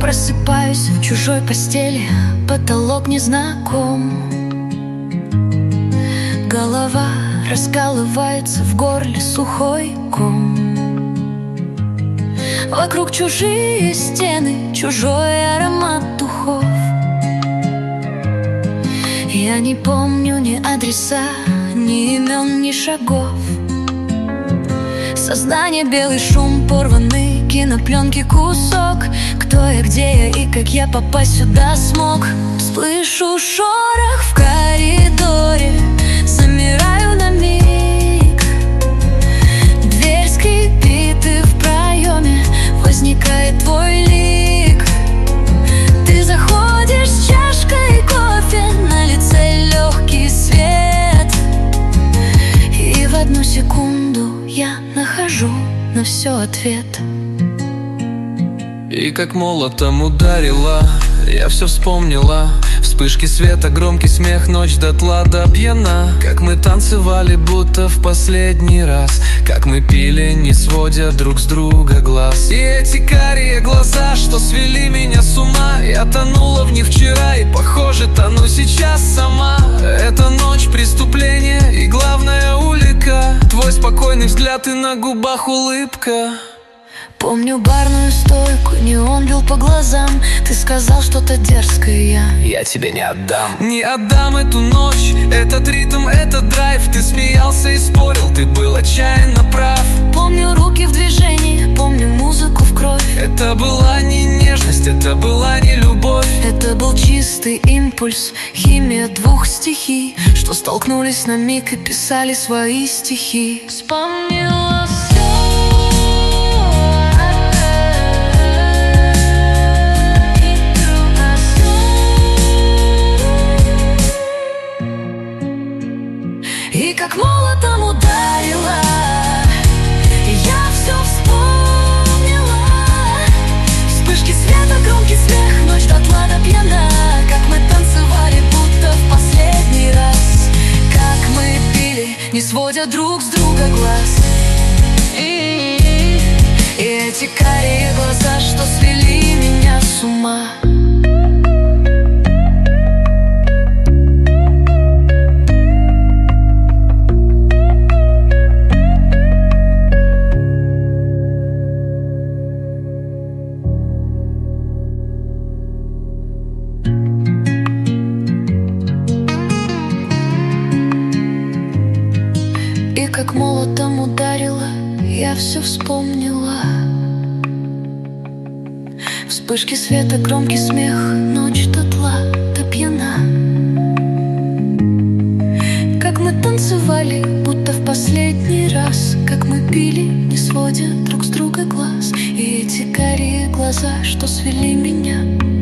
просыпаюсь в чужой постели, потолок незнаком. Голова раскалывается, в горле сухой ком. Вокруг чужие стены, чужой аромат духов. Я не помню ни адреса, ни имен, ни шагов. Сознание, белый шум, порванный кинопленки кусок. Кто я, где я и как я попасть сюда смог? Слышу шорох в коридоре, замираю на миг. Дверь скрипит, и в проеме возникает твой лик. Ты заходишь с чашкой кофе, на лице легкий свет. И в одну секунду я нахожу на все ответ. И как молотом ударила, я все вспомнила. Вспышки света, громкий смех, ночь дотла до пьяна. Как мы танцевали, будто в последний раз. Как мы пили, не сводя друг с друга глаз. И эти карие глаза, что свели меня с ума. Я тонула в них вчера и, похоже, тону сейчас сама. Эта ночь преступление и главная улика. Твой спокойный взгляд и на губах улыбка. Помню барную стойку, неон бил по глазам. Ты сказал что-то дерзкое, я тебе не отдам. Не отдам эту ночь, этот ритм, этот драйв. Ты смеялся и спорил, ты был отчаянно прав. Помню руки в движении, помню музыку в кровь. Это была не нежность, это была не любовь. Это был чистый импульс, химия двух стихий, что столкнулись на миг и писали свои стихи. Вспомнила все. И как молотом ударила, я все вспомнила. Вспышки света, громкий смех, ночь дотла до пьяна. Как мы танцевали, будто в последний раз. Как мы пили, не сводя друг с друга глаз. И эти карие глаза, что свели меня с ума. И как молотом ударила, я все вспомнила. Вспышки света, громкий смех, ночь дотла до пьяна. Как мы танцевали, будто в последний раз. Как мы пили, не сводя друг с друга глаз. И эти карие глаза, что свели меня